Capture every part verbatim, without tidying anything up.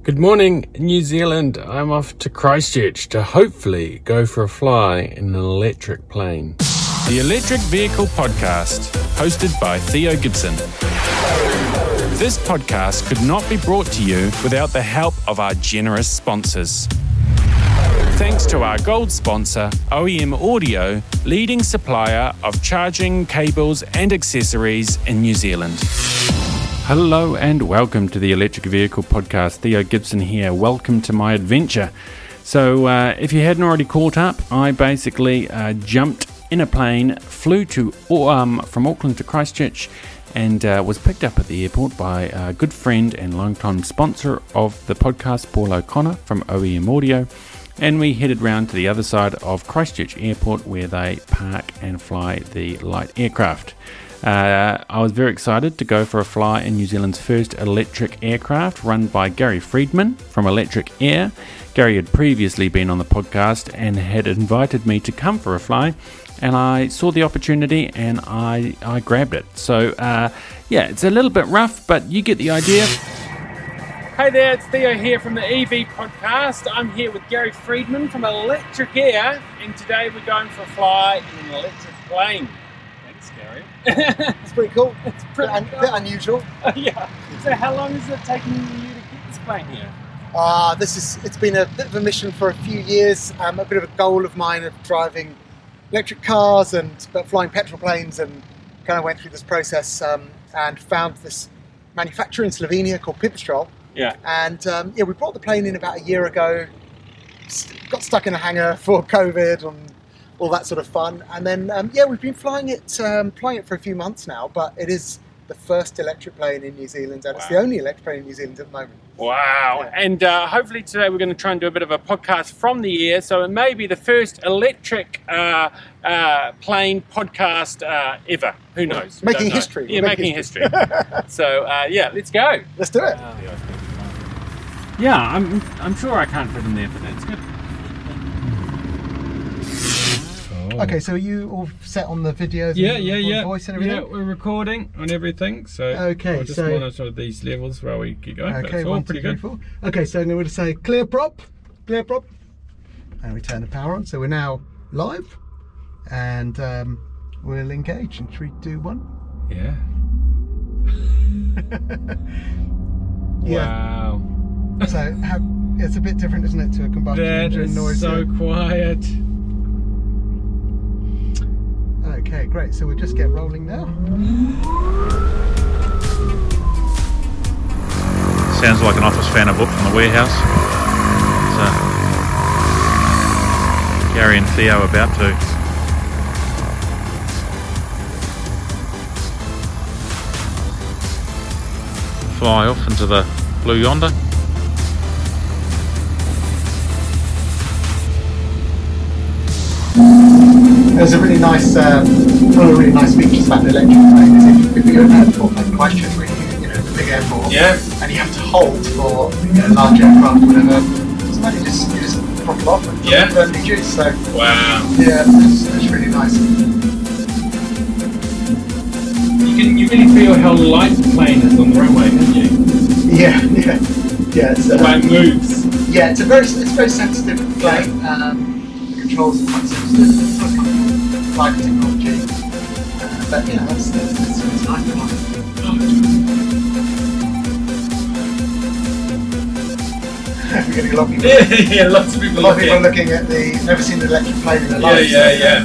Good morning, New Zealand. I'm off to Christchurch to hopefully go for a fly in an electric plane. The Electric Vehicle Podcast, hosted by Theo Gibson. This podcast could not be brought to you without the help of our generous sponsors. Thanks to our gold sponsor, O E M Audio, leading supplier of charging cables and accessories in New Zealand. Hello and welcome to the Electric Vehicle Podcast. Theo Gibson here. Welcome to my adventure. So uh, if you hadn't already caught up, I basically uh, jumped in a plane, flew to um, from Auckland to Christchurch, and uh, was picked up at the airport by a good friend and long-time sponsor of the podcast, Paul O'Connor from O E M Audio. And we headed round to the other side of Christchurch Airport where they park and fly the light aircraft. Uh, I was very excited to go for a fly in New Zealand's first electric aircraft run by Gary Friedman from Electric Air. Gary had previously been on the podcast and had invited me to come for a fly, and I saw the opportunity and I, I grabbed it. So uh, yeah, it's a little bit rough, but you get the idea. Hey there, it's Theo here from the E V Podcast. I'm here with Gary Friedman from Electric Air, and today we're going for a fly in an electric plane. Gary. It's pretty cool. It's pretty bit, un- cool. bit unusual. Uh, yeah. So how long has it taken you to get this plane here? Uh, this is, it's been a bit of a mission for a few years. Um, a bit of a goal of mine of driving electric cars and but flying petrol planes, and kind of went through this process um, and found this manufacturer in Slovenia called Pipistrel. Yeah. And um, yeah, we brought the plane in about a year ago. Got stuck in a hangar for COVID and all that sort of fun, and then um, yeah, we've been flying it, um, flying it for a few months now. But it is the first electric plane in New Zealand, and wow. It's the only electric plane in New Zealand at the moment. Wow! Yeah. And uh, hopefully today we're going to try and do a bit of a podcast from the air, so it may be the first electric uh, uh, plane podcast uh, ever. Who knows? Making history. Yeah, making, making history. history. So uh, yeah, let's go. Let's do it. Uh, yeah, I'm I'm sure I can't fit in there, but that's good. Okay, so are you all set on the videos? Yeah, and yeah, yeah. Voice and everything? Yeah, we're recording on everything. So okay, I'll just so monitor these levels while we keep going. Okay, it's all one, pretty two, three, good. four. Okay, so now we're going to say clear prop, clear prop, and we turn the power on. So we're now live, and um, we'll engage in three, two, one. Yeah. Yeah. Wow. So how, it's a bit different, isn't it, to a combustion that engine is noise? so here. quiet. Okay, great. So we'll just get rolling now. Sounds like an Office fan of book from the warehouse. So Gary and Theo about to fly off into the blue yonder. There's a really nice, um, one of the really nice features about the electric plane is if, if you're in an airport like Christchurch, where you, you know, the big airport, Yeah. and you have to hold for you know, large aircraft or whatever, somebody just you just prop it off and Yeah. don't need juice. So Wow. yeah, it's, it's really nice. You can you really feel how light the plane is on the runway, can't you? Yeah, yeah, yeah. It's, The uh, way it moves. yeah, it's a very it's a very sensitive plane. Um, the controls are quite sensitive. It's not kind of flight technology, uh, but you know, that's, that's, that's, it's nice to have. We're getting a lot of people. Yeah, yeah, lots of people A lot of people are looking. looking at the never seen an electric plane in their Yeah, lives. yeah, yeah.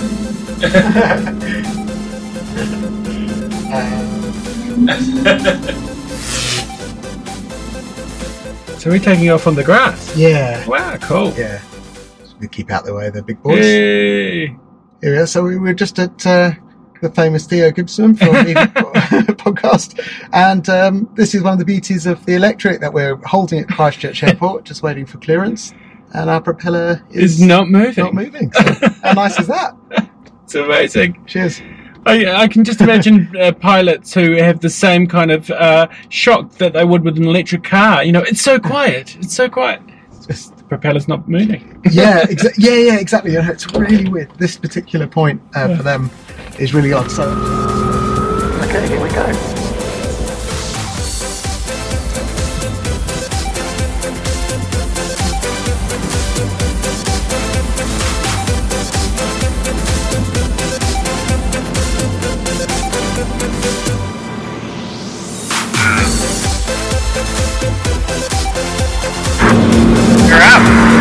So we're taking off on the grass. yeah, Wow, cool. yeah. We keep out the way of the big boys. Yay. Here we are. So we were just at uh, the famous Theo Gibson from the podcast, and um, this is one of the beauties of the electric that we're holding at Christchurch Airport, just waiting for clearance, and our propeller is It's not moving. not moving. So how nice is that? It's amazing. Cheers. I, I can just imagine uh, pilots who have the same kind of uh, shock that they would with an electric car. You know, it's so quiet. It's so quiet. It's just the propeller's not moving. Yeah, exa- yeah, yeah, exactly. Yeah, it's really weird. This particular point uh, for them is really odd. So, okay, here we go.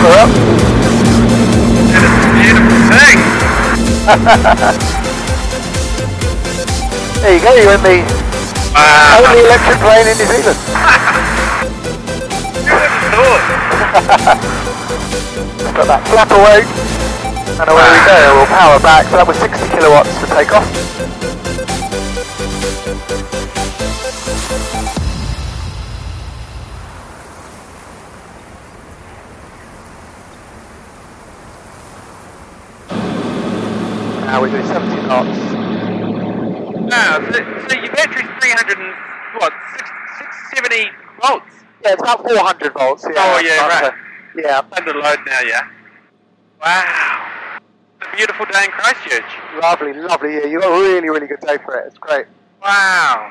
up. That is a beautiful thing. There you go, you're in the Wow. only electric plane in New Zealand. Who would have thought? Got that flap away, and away we go. We'll power back. So that was sixty kilowatts to take off. Now we do seventy knots. Wow, so, so your battery's three hundred and what, six, six seventy volts? Yeah, it's about four hundred volts. Yeah, Oh, yeah, Under- right. Yeah, Under load now, yeah. Wow. It's a beautiful day in Christchurch. lovely, lovely. Yeah, you got a really, really good day for it. It's great. Wow.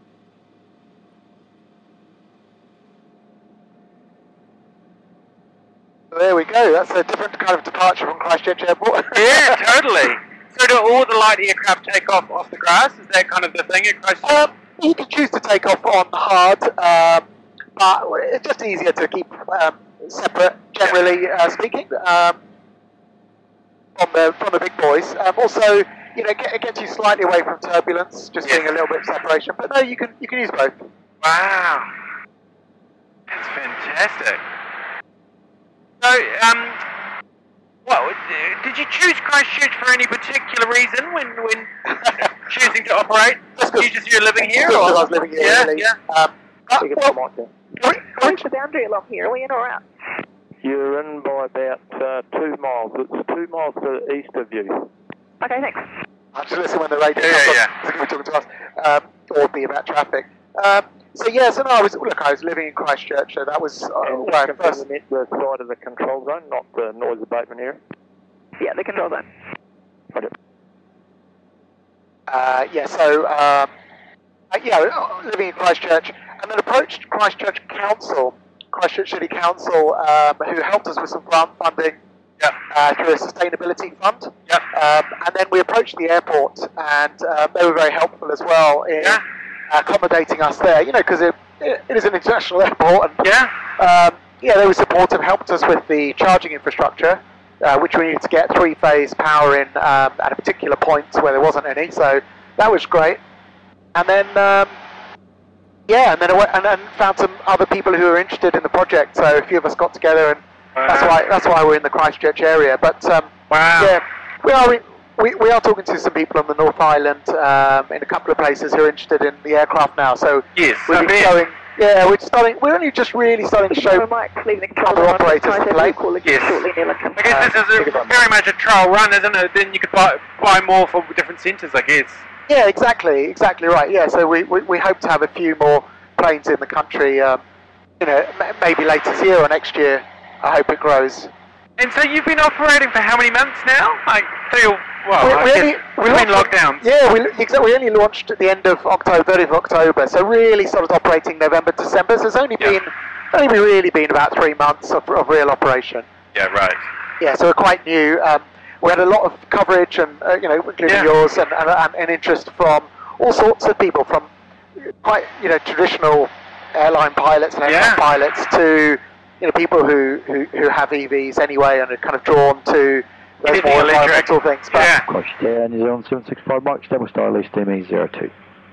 So there we go. That's a different kind of departure from Christchurch Airport. Yeah, totally. So do all the light aircraft take off off the grass? Is that kind of the thing at Christchurch? Um, you can choose to take off on hard, um, but it's just easier to keep um, separate, generally uh, speaking, um, from the from the big boys. Um, also, you know, it gets you slightly away from turbulence, just Yeah. getting a little bit of separation. But no, you can you can use both. Wow. That's fantastic. So, um, what, did you choose Christchurch for any particular reason when, when choosing to operate? Just 'cause- You just, you're living here? Just Or? 'cause I was living here, Yeah, really. yeah. Um, uh, You get well, some right there. Cri- What's the boundary along here? Are we in or out? You're in by about uh, two miles. It's two miles to the east of you. Okay, thanks. I'm just listening when the radio Yeah, comes yeah, on. It's going to be talking to us, um, or be about traffic. Um, so yeah, so no, I was look, I was living in Christchurch, so that was uh, And where I confirm first. the net the side of the control zone, not the noise abatement area. Yeah, the control zone. Roger. Uh, yeah, so um, uh, yeah, uh, living in Christchurch, and then approached Christchurch Council, Christchurch City Council, um, who helped us with some grant funding. Yep. Uh, through a sustainability fund. Yep. Um, and then we approached the airport, and uh, they were very helpful as well in Yeah. accommodating us there. You know, because it, it, it is an international airport, and Yeah. um, yeah, they were supportive, helped us with the charging infrastructure, uh, which we needed to get three-phase power in um, at a particular point where there wasn't any. So that was great. And then, um, yeah, and then I went and, and found some other people who were interested in the project. So a few of us got together, and that's why that's why we're in the Christchurch area. But um, Wow. yeah, we are we, we are talking to some people on the North Island um, in a couple of places who are interested in the aircraft now. So Yes, we've I been bet. showing. Yeah, we're starting. We're only just really starting to So show. we might leave the control other zone. operators Try to play. call it Yes. shortly, Neil, and come- I guess this is a, very much a trial run, isn't it? Then you could buy, buy more for different centres, I guess. Yeah, exactly, exactly right. Yeah, so we, we, we hope to have a few more planes in the country. Um, you know, m- maybe later this year or next year. I hope it grows. And so you've been operating for how many months now? Like three or, well, We- I we guess only- we between launched- lockdowns. Yeah, we exactly. We only launched at the end of October, thirtieth of October. So really started operating November, December. So it's only Yeah. been only been really been about three months of, of real operation. Yeah, right. Yeah, so we're quite new. Um, we had a lot of coverage, and uh, you know, including Yeah. yours, and, and, and, and interest from all sorts of people, from quite you know traditional airline pilots and aircraft Yeah. pilots to you know people who, who, who have E Vs anyway and are kind of drawn to those Anything more electric. environmental things. But Yeah. Christchurch, New Zealand seven six five Mike, Stable Star, East M E zero two.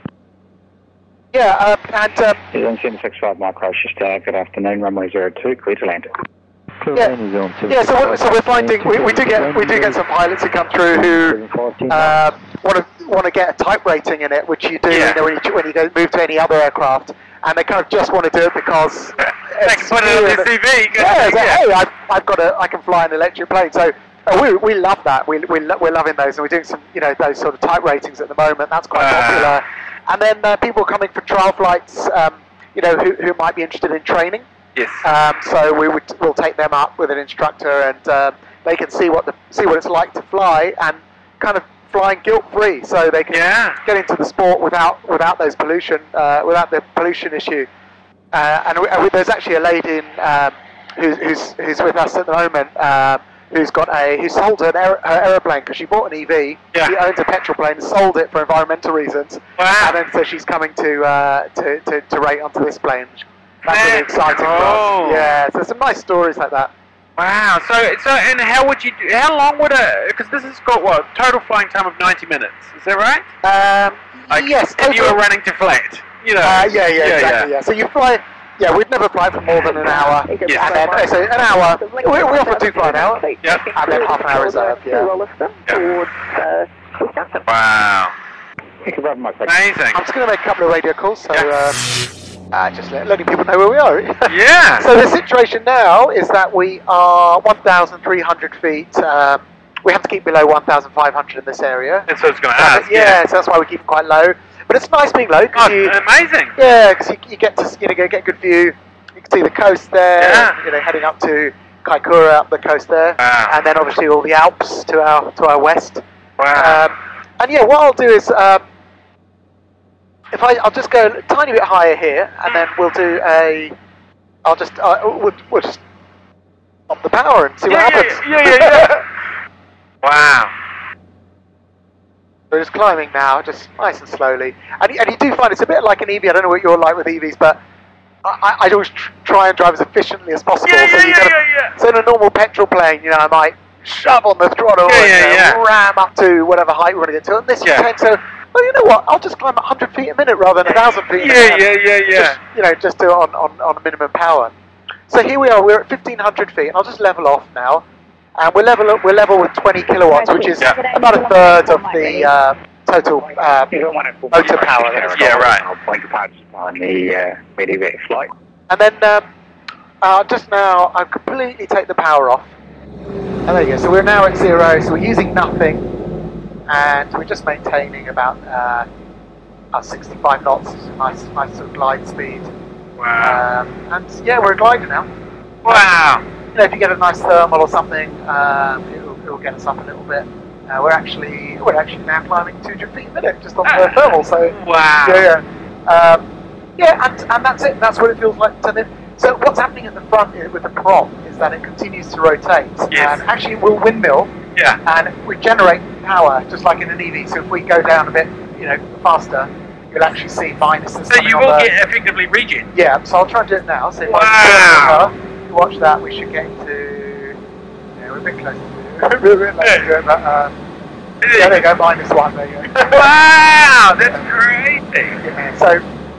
yeah, um, and um, New Zealand seven six five Mike Christchurch Tower, good afternoon, runway zero two, clear to land. Yeah. yeah, so we're, so we're finding we, we do get we do get some pilots who come through who uh, want to want to get a type rating in it, which you do Yeah. you know, when you when you don't move to any other aircraft, and they kind of just want to do it because They can put it on their C V. yeah, it's like, hey, I've, I've got a I can fly an electric plane, so uh, we we love that. We we lo- we're loving those, and we're doing some you know those sort of type ratings at the moment. That's quite Ah. popular, and then uh, people coming for trial flights, um, you know, who who might be interested in training. Yes. Um, so we would we'll take them up with an instructor, and um, they can see what the see what it's like to fly, and kind of flying guilt free, so they can Yeah. get into the sport without without those pollution uh, without the pollution issue. Uh, and we, uh, there's actually a lady in, um, who's, who's who's with us at the moment, um, who's got a who sold her, aer- her aeroplane because she bought an E V. Yeah. She owns a petrol plane, sold it for environmental reasons, Wow. and then so she's coming to uh, to, to to rate onto this plane. That's really That's exciting for us. cool. Yeah, so some nice stories like that. Wow. So, so, and how would you? Do, how long would a? Because this has got what total flying time of ninety minutes. Is that right? Um, Like, yes. If you total- were running to flat, you know. Uh, yeah, yeah, yeah, exactly. Yeah. So you fly. Yeah, we'd never fly for more than an hour. Yes. And then, uh, so an hour. We, we often do fly an hour. Yep. And then half an hour reserve. To Yeah. Rolliston towards uh, Wisconsin. Wow. Thank you very much. Mike. Amazing. I'm just going to make a couple of radio calls, so Yeah. um, uh, just let, letting people know where we are. Yeah. So the situation now is that we are one thousand three hundred feet. Um, we have to keep below one thousand five hundred in this area. That's what I was going to Uh, ask. yeah, so that's why we keep it quite low. But it's nice being low because Oh, you, amazing. yeah, because you, you get to you know get a good view. You can see the coast there. Yeah. And, you know, heading up to Kaikoura up the coast there, Wow. and then obviously all the Alps to our to our west. Wow. Um, and yeah, what I'll do is um, if I I'll just go a tiny bit higher here, and then we'll do a. I'll just uh, we'll, we'll just stop the power and see yeah, what yeah, happens. yeah, yeah, yeah. Wow. We're just climbing now, just nice and slowly. And, and you do find it's a bit like an E V. I don't know what you're like with E Vs, but I, I always tr- try and drive as efficiently as possible. Yeah, so yeah, you yeah, gotta, yeah, yeah. So in a normal petrol plane, you know, I might shove on the throttle Yeah, and yeah, you know, yeah. ram up to whatever height we want to get to. And this Yeah. you tend to, well, you know what? I'll just climb one hundred feet a minute rather than one thousand feet a Yeah, minute. yeah, yeah, yeah. Just, you know, just do it on, on, on minimum power. So here we are. We're at fifteen hundred feet, and I'll just level off now. And we're level we're level with twenty kilowatts, which is Yeah. about a third of the uh, total uh, You got one at motor power. that it's got. Yeah, right. I'll point the power on the uh, mid flight. And then um, uh, just now, I've completely take the power off. And there you go. So we're now at zero. So we're using nothing, and we're just maintaining about uh, our sixty-five knots. Nice, nice sort of glide speed. Wow. Um, and yeah, we're a glider now. Wow. You know, if you get a nice thermal or something, um, it'll, it'll get us up a little bit. Uh, we're actually we're actually now climbing two hundred feet a minute just on the thermal. So Wow. yeah, yeah, um, yeah, and and that's it. That's what it feels like to live. So what's happening at the front i- with the prop is that it continues to rotate, Yes. and actually it will windmill, Yeah. and we generate power just like in an E V. So if we go down a bit, you know, faster, you'll actually see minuses. So coming you on will the- get effectively regen. Yeah, so I'll try and do it now. So if Wow. I if you watch that, we should get into. Yeah, we're a bit close to it. We're a bit close to it, but um, yeah, there you go, minus one. There you go. Wow, that's crazy. Yeah, so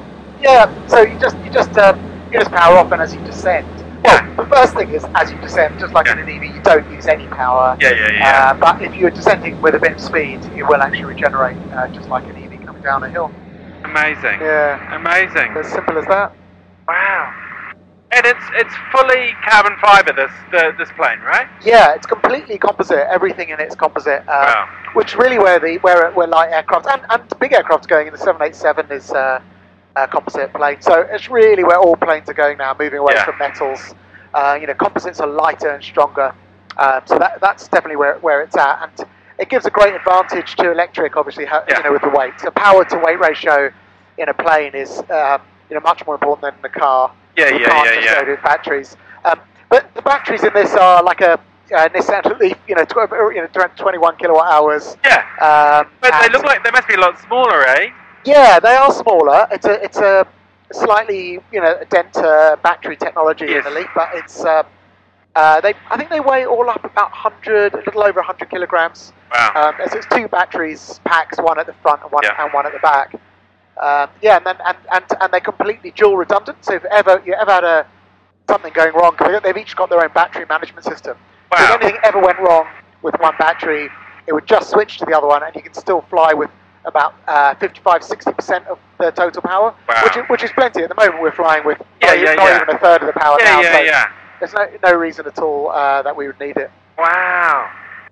yeah, so you just you just um, you just power off, and as you descend. Well, Yeah. the first thing is as you descend, just like in Yeah. an E V, you don't use any power. Yeah, yeah, yeah. Uh, but if you're descending with a bit of speed, you will actually regenerate, uh, just like an E V coming down a hill. Amazing. Yeah, Amazing. as simple as that. Wow. And it's it's fully carbon fiber. This the, this plane, right? Yeah, it's completely composite. Everything in it's composite, uh, Wow. which really where the where where light aircraft and, and big aircraft going in the seven eighty-seven is uh, a composite plane. So it's really where all planes are going now, moving away Yeah. from metals. Uh, you know, composites are lighter and stronger. Um, so that that's definitely where where it's at, and it gives a great advantage to electric. Obviously, ha- Yeah. you know, with the weight. So power to weight ratio in a plane is um, you know much more important than in a car. Yeah, You yeah, can't yeah, just yeah. go to batteries. Um, but the batteries in this are like a uh, Nissan Leaf, you know, tw- you know, twenty-one kilowatt hours. Yeah. Um, But they and- look like they must be a lot smaller, eh? yeah, they are smaller. It's a it's a slightly you know denser battery technology Yes. in the Leaf, but it's um, uh, they I think they weigh all up about one hundred, a little over one hundred kilograms. Wow. Um, so it's two batteries packs, one at the front and one Yeah. and one at the back. Um, yeah, and then and, and and they're completely dual redundant. So if ever you ever had a something going wrong, because they've each got their own battery management system. So Wow. if anything ever went wrong with one battery, it would just switch to the other one, and you can still fly with about uh, fifty-five to sixty percent of the total power, Wow. which is, which is plenty. At the moment, we're flying with Yeah, not, yeah, not yeah. even a third of the power Yeah, now. yeah, so yeah. there's no no reason at all uh, that we would need it. Wow.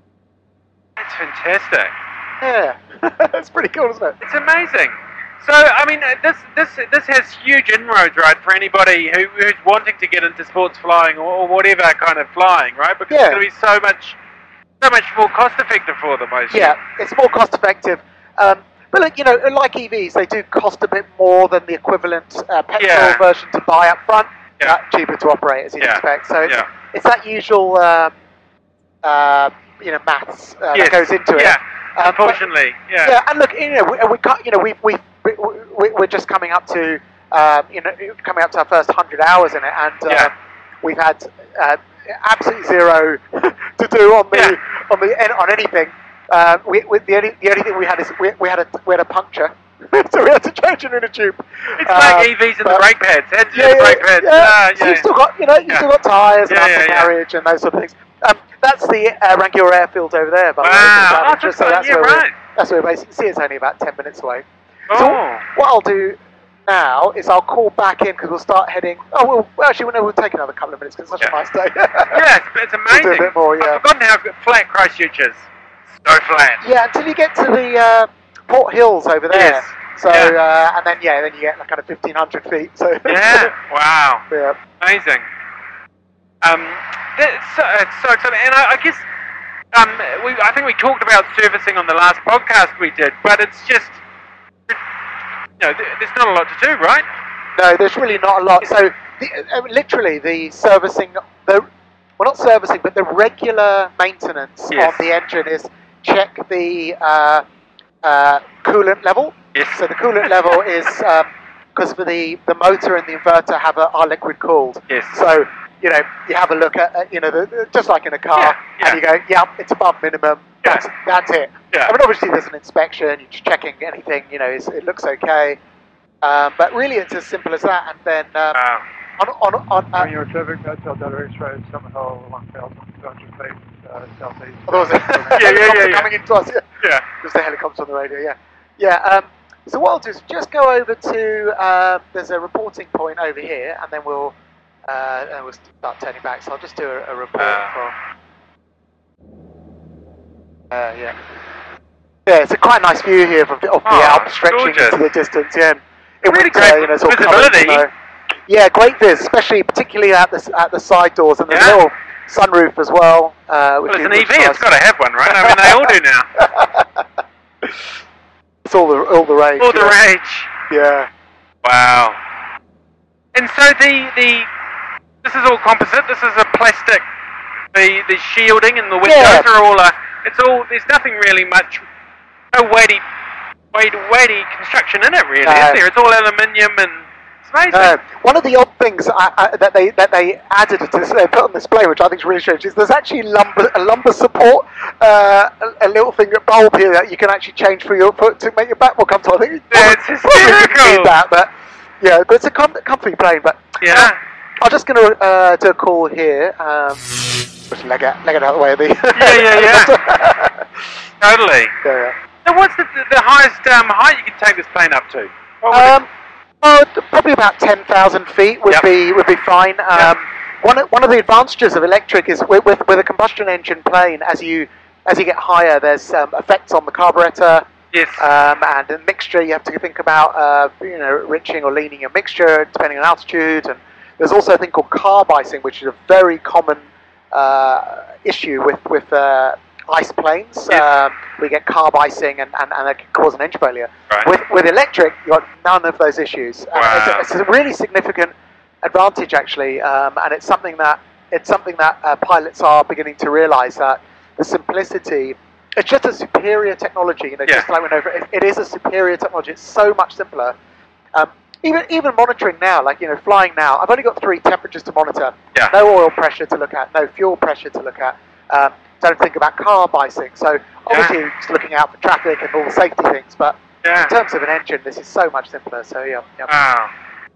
That's fantastic. Yeah, it's pretty cool, isn't it? It's amazing. So, I mean, uh, this this this has huge inroads, right, for anybody who, who's wanting to get into sports flying or, or whatever kind of flying, right? Because Yeah. it's going to be so much so much more cost effective for them, I assume. Yeah, it's more cost effective. Um, but look, you know, like E Vs, they do cost a bit more than the equivalent uh, petrol Yeah. version to buy up front. Yeah. Uh, cheaper to operate, as you'd Yeah. expect. So it's, Yeah. it's that usual, um, uh, you know, maths uh, Yes. that goes into it. Yeah. Um, but- Unfortunately, yeah. yeah, and look, you know, we, we can't, you know, we've we we we're just coming up to, um, you know, coming up to our first hundred hours in it, and um, Yeah. we've had uh, absolutely zero to do on the Yeah. on the on anything. Uh, we, we, the only the only thing we had is we, we had a we had a puncture, so we had to change it in a tube. It's Um, like E Vs and the but- brake pads. Heads Yeah, and the yeah, brake pads. yeah. Ah, So yeah. you've still got, you know, you've Yeah. still got tyres and Yeah, yeah, yeah. carriage and those sort of things. Um, that's the uh, Rangiora airfield over there, by the way. Wow. So Oh, that's just so like- that's yeah, where right. we that's where we basically see it's only about ten minutes away. Oh. So what I'll do now is I'll call back in because we'll start heading. Oh, well, well actually, no, we'll take another couple of minutes because it's such Yeah. a nice day. Yeah, it's, it's amazing. We'll do a bit more, yeah. I've forgotten how flat Christchurch is. So flat. Yeah, until you get to the uh, Port Hills over there. Yes. So Yeah. uh, and then yeah, then you get like kind of fifteen hundred feet. So Yeah. Wow. yeah. Amazing. Um, it's so, it's so exciting, and I, I guess um, we, I think we talked about servicing on the last podcast we did, but it's just, you know, th- there's not a lot to do, right? No, there's really not a lot. So, the, uh, literally, the servicing, the well, not servicing, but the regular maintenance Yes. on the engine is check the uh, uh, coolant level. Yes. So the coolant level is because for the the motor and the inverter have a, are liquid cooled. Yes. So you know you have a look at uh, you know the, the- just like in a car, Yeah, yeah. and you go, yeah, it's above minimum. Yeah. That's that's it. Yeah. I mean, obviously there's an inspection. You're just checking anything. You know, is, it looks okay. Um, but really, it's as simple as that. And then um, Wow. on on on. Uh, your traffic, Hotel Delta X-ray, Summerhill, one thousand two hundred feet, uh, southeast. oh, there was a Yeah, yeah, yeah, helicopter yeah. coming into us. Yeah. Yeah. There's the helicopter on the radio. Yeah. Yeah. Um, so what I'll do is just go over to. Um, there's a reporting point over here, and then we'll. Uh, and we'll start turning back. So I'll just do a, a report Uh. for. Uh, yeah. Yeah, it's a quite nice view here of the, of the Oh, Alps stretching gorgeous. into the distance. Yeah. In Really winter, great you know, it's all covered in visibility. snow. Yeah, great viz, especially particularly at the at the side doors and the Yeah. little sunroof as well. Uh, which Well, it's is- an E which V. is It's nice. got to have one, right? I mean, they all do now. It's all the all the rage. All the yeah. rage. Yeah. Wow. And so the the this is all composite. This is a plastic. The the shielding and the windows Yeah. are all. Uh, it's all. There's nothing really much. No weighty, weighty, weighty construction in it, really, No. is there? It's all aluminium and it's amazing. Uh, one of the odd things I, I, that they that they added to this, they put on display, which I think is really strange, is there's actually lumber a lumbar support, uh, a, a little thing a bulb here that you can actually change for your foot to make your back more comfortable. I think you That's probably, probably didn't hysterical. need that, but yeah, but it's a com- comfy plane. But Yeah. uh, I'm just going to uh, do a call here. Um, just leg it, leg it out of the way of the. Yeah, yeah, yeah. Totally. yeah, yeah. So what's the, the highest um, height you can take this plane up to? What would Um, oh, t- probably about ten thousand feet would Yep. be would be fine. Um, Yep. One of, one of the advantages of electric is with, with with a combustion engine plane, as you as you get higher, there's um, effects on the carburetor it, yes. um, and a mixture. You have to think about uh, you know riching or leaning your mixture depending on altitude, and there's also a thing called carb icing, which is a very common uh, issue with with uh, ice planes. Yes. Um, we get carb icing, and, and, and it can cause an engine failure. Right. With with electric, you've got none of those issues. Uh, Wow. it's, a, it's a really significant advantage, actually, um, and it's something that it's something that uh, pilots are beginning to realise, that the simplicity. It's just a superior technology, you know. Yeah. Just like we know, it, it is a superior technology. It's so much simpler. Um, even even monitoring now, like you know, flying now. I've only got three temperatures to monitor. Yeah. No oil pressure to look at. No fuel pressure to look at. Um, don't think about carb icing. So obviously, just looking out for traffic and all the safety things. But Yeah. in terms of an engine, this is so much simpler. So yeah. yeah. Wow.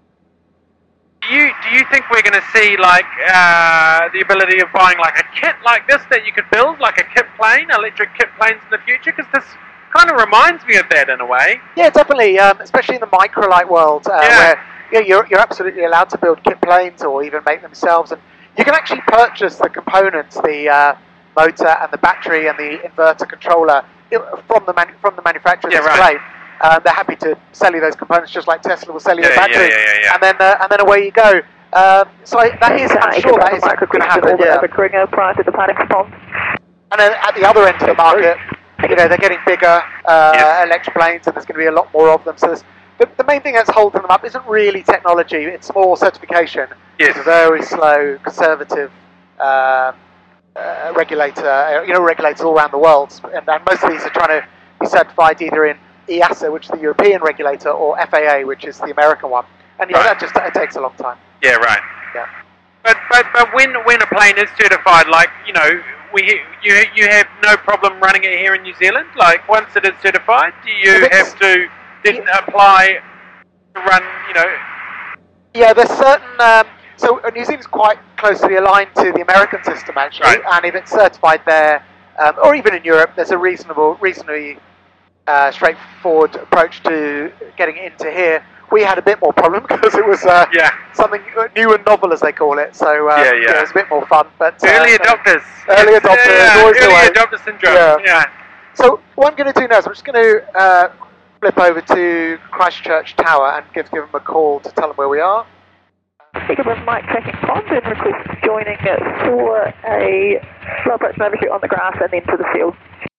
Do you do you think we're going to see like uh, the ability of buying like a kit like this that you could build, like a kit plane, electric kit planes in the future? Because this kind of reminds me of that in a way. Yeah, definitely. Um, especially in the microlight world, uh, Yeah. where you know, you're you're absolutely allowed to build kit planes or even make them themselves, and you can actually purchase the components, the uh, motor and the battery and the inverter controller you know, from the manu- from the manufacturer of Yeah, this right. plane. Um, they're happy to sell you those components, just like Tesla will sell you Yeah, the yeah, battery, yeah, yeah, yeah. and then uh, and then away you go. Um, so I, that is, I'm sure that is going to happen. Yeah. prior to the panic response. And then at the other end of the market, you know, they're getting bigger uh, Yes. electric planes, and there's going to be a lot more of them. So there's, the, the main thing that's holding them up isn't really technology; it's more certification. Yes. It's a very slow, conservative um, uh, regulator. uh, You know, regulators all around the world, and, and most of these are trying to be certified either in E A S A, which is the European regulator, or F A A, which is the American one. And yeah, Right. that just it takes a long time. Yeah, right. Yeah. But but but but when when a plane is certified, like you know, we you you have no problem running it here in New Zealand. Like once it is certified, do you have to then yeah. apply to run? You know. Yeah, there's certain. Um, so New Zealand's quite closely aligned to the American system actually, right. and if it's certified there, um, or even in Europe, there's a reasonable, reasonably uh, straightforward approach to getting it into here. We had a bit more problem because it was uh, yeah. something new and novel, as they call it. So uh, yeah, yeah. yeah, it was a bit more fun. But uh, early adopters, early adopters, yeah, yeah. always early the way. adopter syndrome. Yeah. yeah. So what I'm going to do now is I'm just going to uh, flip over to Christchurch Tower and give give them a call to tell them where we are. Speaker with Mike checking pond and request joining for a slow approach and overshoot on the grass and then to the field.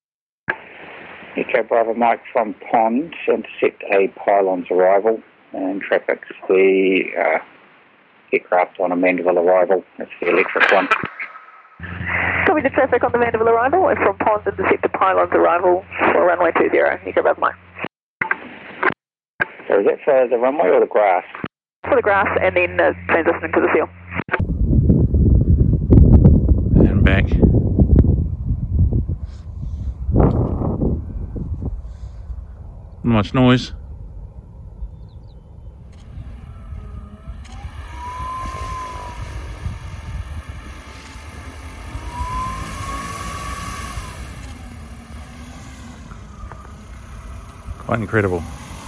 Echo Bravo Mike from Pond, intercept a pylon's arrival and traffics the uh, aircraft on a Mandeville arrival. That's the electric one. Copy the traffic on the Mandeville arrival and from Pond intercept the pylon's arrival for runway two zero. Echo Bravo Mike. So is that for the runway or the grass? For the grass and then uh, transitioning to the field. And back. Not much noise. Quite incredible.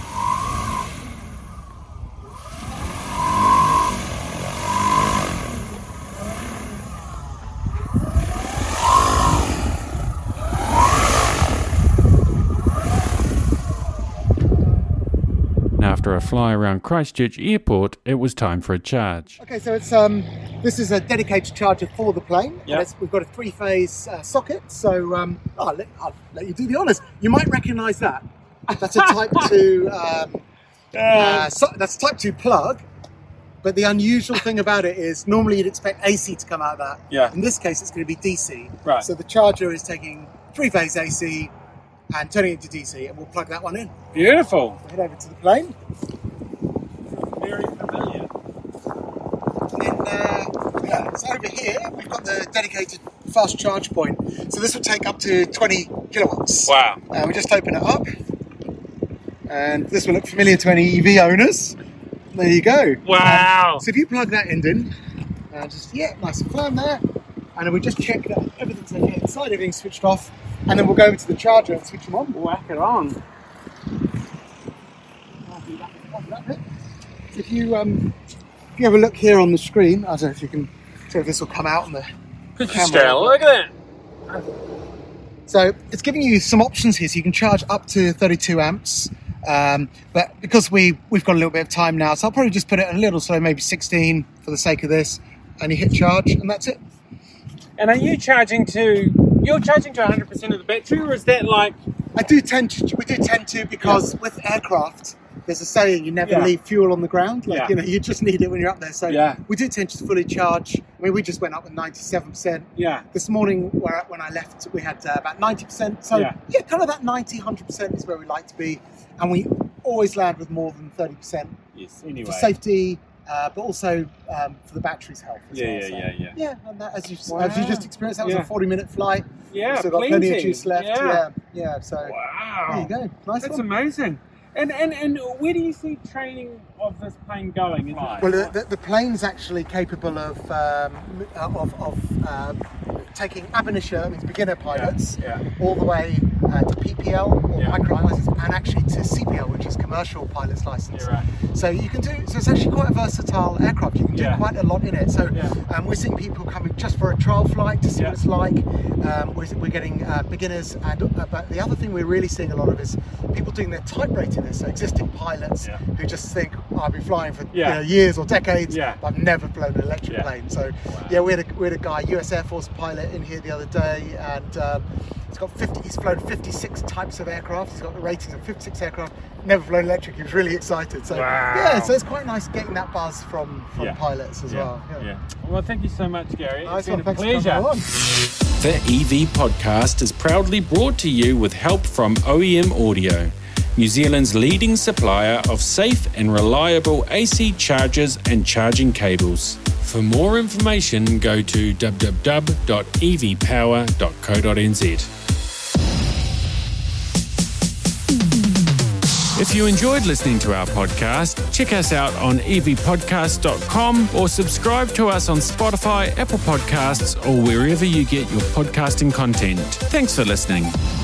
After a fly around Christchurch Airport, it was time for a charge. Okay, so it's um, this is a dedicated charger for the plane. Yep. And it's, we've got a three-phase uh, socket, so um, I'll, let, I'll let you do the honours. You might recognise that. That's a Type two. Um, uh, so, that's a Type two plug. But the unusual thing about it is normally you'd expect A C to come out of that. Yeah. In this case, it's going to be D C. Right. So the charger is taking three-phase A C and turning it to D C, and we'll plug that one in. Beautiful. Head over to the plane. Very familiar. And then, uh, yeah, so over here, we've got the dedicated fast charge point. So this will take up to twenty kilowatts. Wow. Uh, we just open it up. And this will look familiar to any E V owners. There you go. Wow. Um, so if you plug that in, then, uh, just, yeah, nice and firm there. And then we just check that everything's okay inside, everything's switched off. And then we'll go over to the charger and switch them on. Whack it on. I'll do that, I'll do that bit. So if you um, if you have a look here on the screen, I don't know if you can see if this will come out on the camera. Look at that. So it's giving you some options here. So you can charge up to thirty-two amps. Um, but because we, we've got a little bit of time now, so I'll probably just put it a little slow, maybe sixteen for the sake of this. And you hit charge and that's it. And are you charging to, you're charging to one hundred percent of the battery, or is that like... I do tend to, we do tend to, because yeah. with aircraft, there's a saying, you never yeah. leave fuel on the ground. Like, yeah. you know, you just need it when you're up there. So yeah. we do tend to fully charge. I mean, we just went up with ninety-seven percent. Yeah. This morning, where when I left, we had uh, about ninety percent. So yeah. yeah, kind of that ninety, one hundred percent is where we like to be. And we always land with more than thirty percent. Yes, anyway. For safety, uh, but also um, for the battery's health as yeah, well. Yeah, so, yeah, yeah. Yeah, and that, as, you, Wow. as you just experienced, that was yeah. a forty minute flight. Yeah, We've still got plenty. plenty of juice left. Yeah, yeah, yeah so wow. there you go. Nice That's one. amazing. And, and and where do you see training of this plane going? Is Well, the, the, the plane's actually capable of um, of, of um, taking ab initio, that means beginner pilots, yeah, yeah. all the way uh, to P P L or yeah. micro license, and actually to C P L, which is commercial pilot's license. Right. So you can do. So it's actually quite a versatile aircraft. You can do yeah. quite a lot in it. So yeah. um, we're seeing people coming just for a trial flight to see yeah. what it's like. Um, we're, we're getting uh, beginners, and uh, but the other thing we're really seeing a lot of is people doing their type rating this. So existing pilots yeah. who just think, oh, I've been flying for yeah. you know, years or decades, yeah. but I've never flown an electric yeah. plane. So wow. yeah, we had a we had a guy, U S Air Force pilot, in here the other day, and um, he's got fifty. He's flown fifty-six types of aircraft. He's got the ratings of fifty-six aircraft. Never flown electric. He was really excited. So wow. yeah, so it's quite nice getting that buzz from from yeah. pilots as yeah. well. Yeah. yeah. Well, thank you so much, Gary. Nice it's been one. a Thanks pleasure. for The E V Podcast is proudly brought to you with help from O E M Audio, New Zealand's leading supplier of safe and reliable A C chargers and charging cables. For more information, go to w w w dot e v power dot co dot n z. If you enjoyed listening to our podcast, check us out on e v podcast dot com or subscribe to us on Spotify, Apple Podcasts, or wherever you get your podcasting content. Thanks for listening.